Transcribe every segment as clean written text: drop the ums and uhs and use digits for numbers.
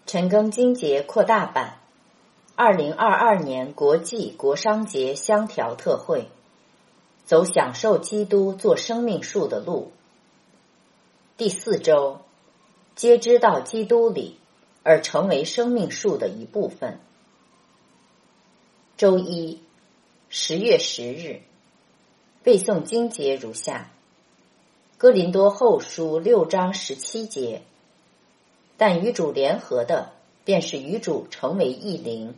陈庚金节扩大版2022年国际国商节相调特会，走享受基督做生命树的路。第4周，皆知到基督里而成为生命树的一部分。周一，10月10日，背诵经节如下：哥林多后书6章17节，但与主联合的，便是与主成为一灵。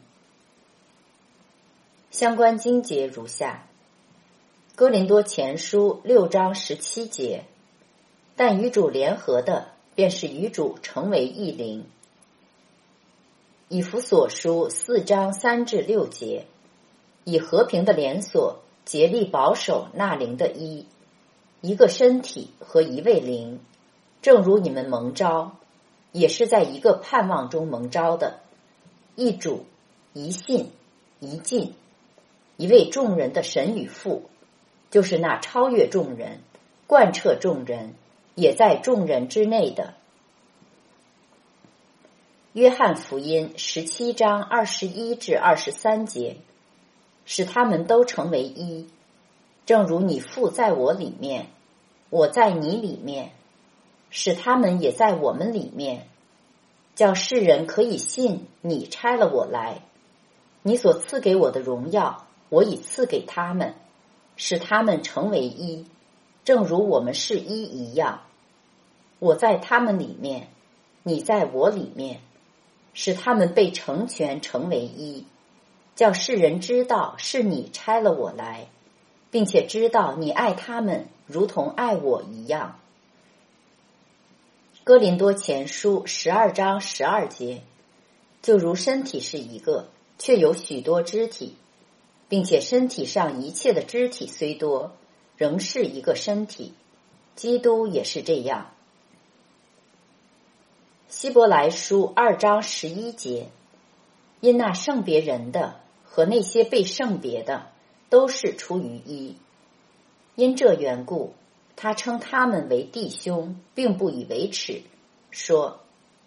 相关经节如下：哥林多前书6章17节，但与主联合的，便是与主成为一灵。以弗所书4章3至6节，以和平的连锁竭力保守那灵的一个身体和一位灵，正如你们蒙召，也是在一个盼望中蒙召的，一主，一信，一尽，一位众人的神与父，就是那超越众人，贯彻众人，也在众人之内的。约翰福音17章21至23节，使他们都成为一，正如你父在我里面，我在你里面，使他们也在我们里面，叫世人可以信你差了我来。你所赐给我的荣耀，我已赐给他们，使他们成为一，正如我们是一一样。我在他们里面，你在我里面，使他们被成全成为一，叫世人知道是你差了我来，并且知道你爱他们如同爱我一样。哥林多前书12章12节，就如身体是一个，却有许多肢体，并且身体上一切的肢体虽多，仍是一个身体，基督也是这样。希伯来书2章11节，因那圣别人的和那些被圣别的，都是出于一。因这缘故，他称他们为弟兄，并不以为耻，说：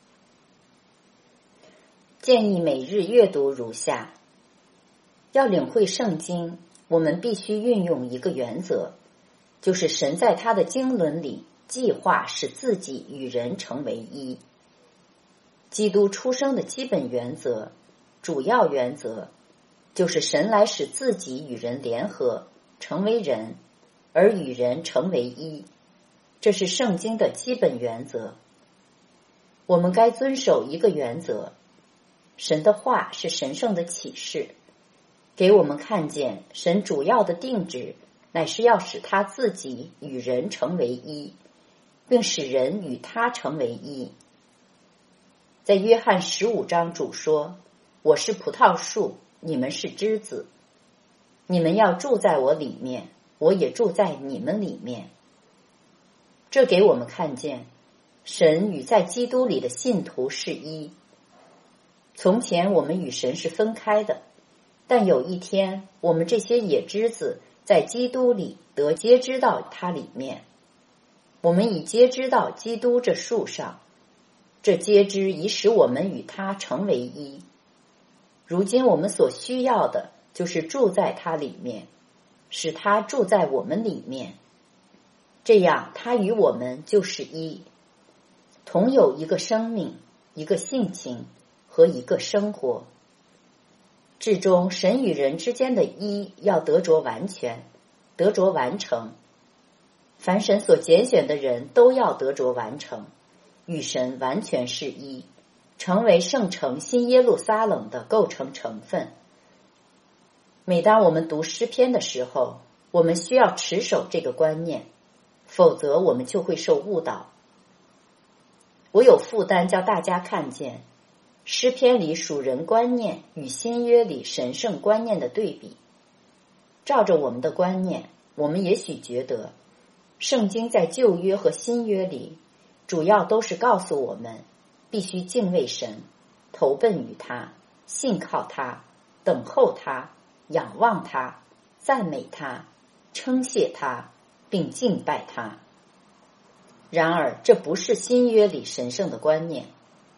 建议每日阅读如下。要领会圣经，我们必须运用一个原则，就是神在他的经纶里计划使自己与人成为一。基督出生的基本原则，主要原则，就是神来使自己与人联合，成为人，而与人成为一。这是圣经的基本原则。我们该遵守一个原则，神的话是神圣的启示，给我们看见神主要的定旨乃是要使他自己与人成为一，并使人与他成为一。在约翰15章主说：我是葡萄树，你们是枝子，你们要住在我里面，我也住在你们里面。这给我们看见神与在基督里的信徒是一。从前我们与神是分开的，但有一天我们这些野枝子在基督里得接枝到他里面，我们已接枝到基督这树上，这接枝已使我们与他成为一。如今我们所需要的就是住在他里面，使他住在我们里面，这样他与我们就是一，同有一个生命，一个性情和一个生活。至终神与人之间的一要得着完全，得着完成。凡神所拣选的人都要得着完成，与神完全是一，成为圣城新耶路撒冷的构成成分。每当我们读诗篇的时候，我们需要持守这个观念，否则我们就会受误导。我有负担叫大家看见诗篇里属人观念与新约里神圣观念的对比。照着我们的观念，我们也许觉得圣经在旧约和新约里主要都是告诉我们必须敬畏神，投奔于他，信靠他，等候他，仰望他，赞美他，称谢他，并敬拜他。然而这不是新约里神圣的观念。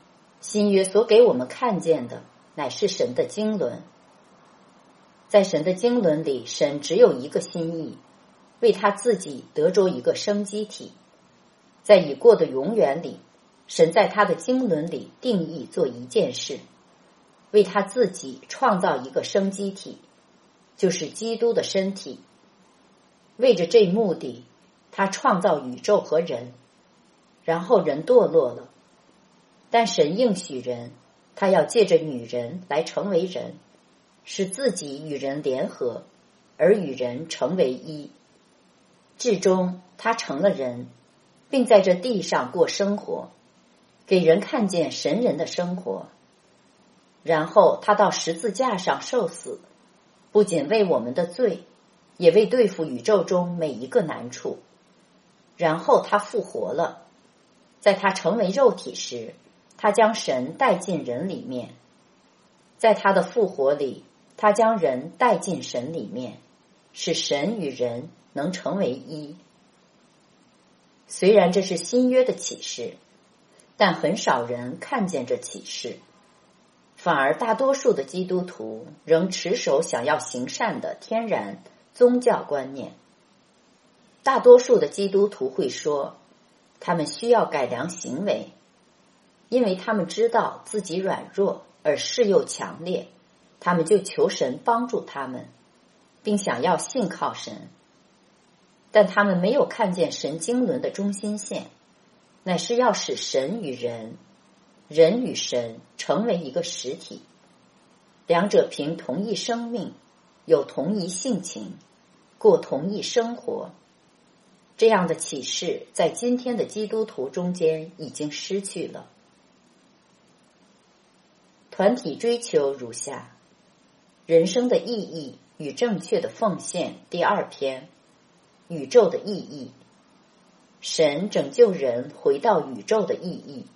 新约所给我们看见的乃是神的经纶。在神的经纶里，神只有一个心意，为他自己得着一个生机体。在已过的永远里，神在他的经纶里定义做一件事，为他自己创造一个生机体，就是基督的身体。为着这目的，他创造宇宙和人，然后人堕落了，但神应许人，他要借着女人来成为人，使自己与人联合，而与人成为一。至终他成了人，并在这地上过生活，给人看见神人的生活。然后他到十字架上受死，不仅为我们的罪，也为对付宇宙中每一个难处。然后他复活了，在他成为肉体时，他将神带进人里面。在他的复活里，他将人带进神里面，使神与人能成为一。虽然这是新约的启示，但很少人看见这启示，反而大多数的基督徒仍持守想要行善的天然宗教观念。大多数的基督徒会说，他们需要改良行为，因为他们知道自己软弱而势又强烈，他们就求神帮助他们，并想要信靠神。但他们没有看见神经纶的中心线，乃是要使神与人，人与神成为一个实体，两者凭同一生命，有同一性情，过同一生活。这样的启示在今天的基督徒中间已经失去了。团体追求如下：人生的意义与正确的奉献，第2篇，宇宙的意义。神拯救人回到宇宙的意义。